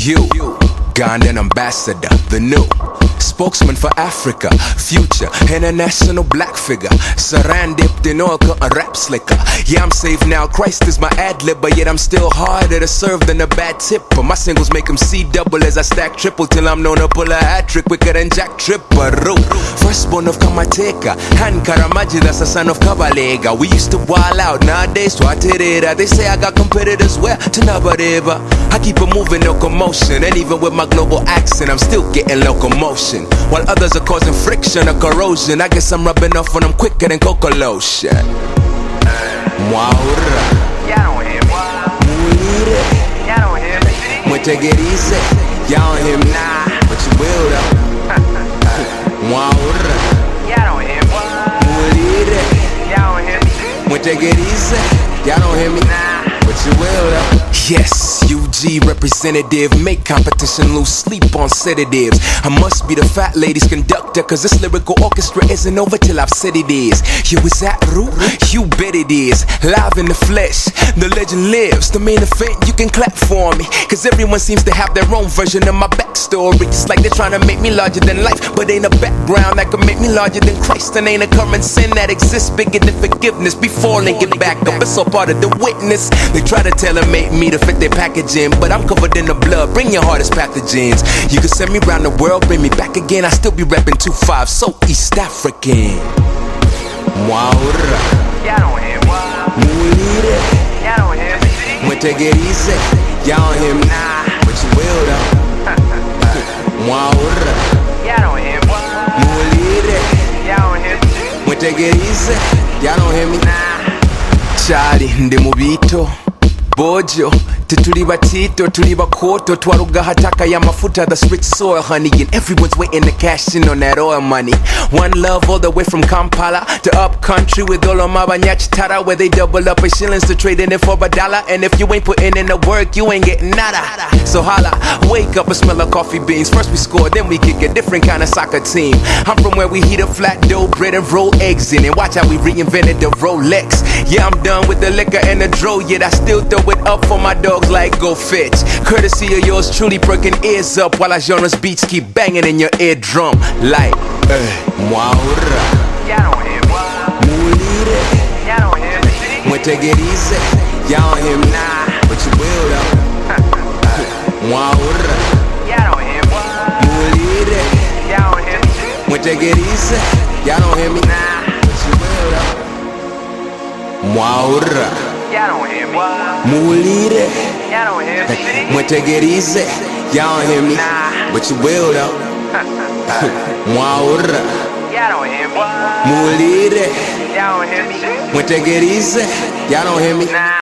You, Ugandan ambassador, the new spokesman for Africa, future international black figure, saran dipped in oil, a rap slicker. Yeah, I'm safe now, Christ is my ad-lib, but yet I'm still harder to serve than a bad tipper. My singles make them see double as I stack triple till I'm known to pull a hat-trick quicker than Jack Tripper. Firstborn of Kamateka, Han Karamaji, that's the son of Kabalega. We used to wild out, nowadays Twaterera. They say I got competitors where to Nabareva. I keep it moving, no commotion, and even with my global accent, I'm still getting locomotion. While others are causing friction or corrosion, I guess I'm rubbing off on them quicker than cocoa lotion. Mwaura Mulire When take it easy, y'all don't hear me, but you will though. Mwaura Mulire When take it easy, y'all don't hear me, but you will though. Yes, UG representative, make competition lose sleep on sedatives. I must be the fat lady's conductor, cause this lyrical orchestra isn't over till I've said it is. You is that Roo? You bet it is. Live in the flesh, the legend lives. The main event, you can clap for me, cause everyone seems to have their own version of my backstory. It's like they're trying to make me larger than life, but ain't a background that can make me larger than Christ. And ain't a current sin that exists bigger than forgiveness. Before they get back up, it's all part of the witness. They try to tailor-make me to fit their packaging, but I'm covered in the blood, bring your hardest pathogens. You can send me around the world, bring me back again, I still be reppin' 2-5, so East African. Mwaura Mulire When take it easy, y'all don't hear me, but you will though. Mwaura Mulire When take it easy, y'all don't hear me. Charlie, ndi mubito Bojo, tituli batito, tuli bakoto, twaruga hataka ya mafuta, that's rich soil, honey, and everyone's waiting to cash in on that oil money. One love all the way from Kampala to up country with all of my banyach tara, where they double up in shillings to trade in it for $1. And if you ain't putting in the work, you ain't getting nada. So holla, wake up and smell of coffee beans. First we score, then we kick a different kind of soccer team. I'm from where we heat up flat dough, bread and roll eggs in, and watch how we reinvented the Rolex. Yeah, I'm done with the liquor and the dro, yet I still throw it up for my dogs like Go Fetch. Courtesy of yours truly, perking ears up while our genre's beats keep banging in your eardrum like Mwaura Mulire When take it easy, y'all don't hear me, but you will though. Mwaura Mulire When take it easy, y'all don't hear me, but you will though. Mwaura Mulire When take it easy, y'all don't hear me, but you will though. Mwaura Mulire When take it easy, y'all don't hear me.